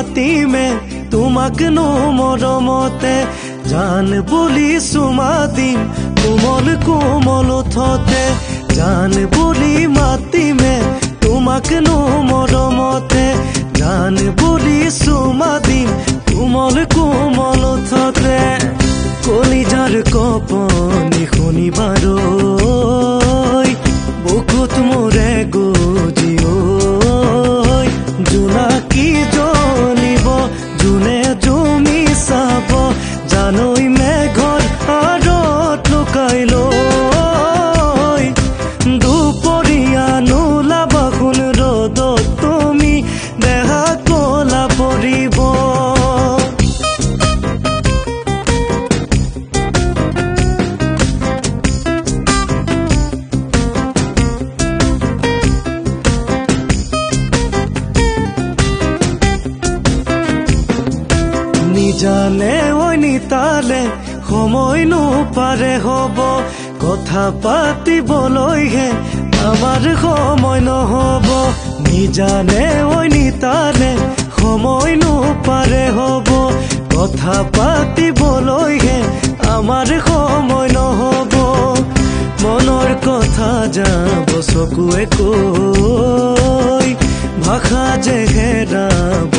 মাতিমে তোমাকনো মৰমতে জান বুলি চুমা দিম কোমল কোমল ওঠতে জান বুলি মাতিমে তোমাকনো মৰমতে জান বুলি চুমা দিম কোমল কোমল ওঠতে কলিজাৰ কপনি শুনিবাৰো বুকুত মোৰে গুজিও জোনাকী জ্বলিব জোনে জুমি চাব জানৈ মেঘৰ আঁৰত লুকাই লৈ দুপৰীয়া নোলাবা কোন ৰ'দত তুমি দেহা কলা পৰিব জানে ওই নিতালে সময় নোপাৰে হ'ব কথা পাতিবলৈহে আমাৰ সময় নহ'ব নিজানে ওই নিতালে সময় নোপাৰে হ'ব কথা পাতিবলৈহে আমাৰ সময় নহ'ব মনৰ কথা যাব চকুৱে কৈ ভাষা যে হেৰাব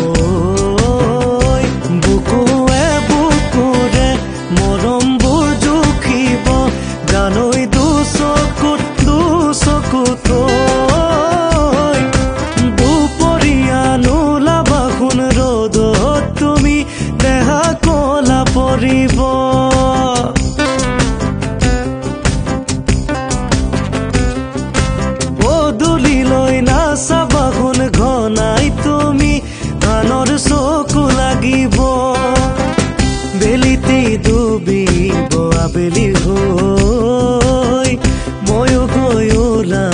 বুকুৱে বুকুৰে মৰমবোৰ জুখিব জানৈ দুচকুত দুপৰীয়া নোলাবা কোন ৰ'দত তুমি দেহা কলা পৰিব পদূলিলৈ নাচাবা কোন ঘনাই তুমি আনৰ চকু লাগিব বেলিতে ডুবিব আবেলি হৈ ময়ো গৈ ওলাই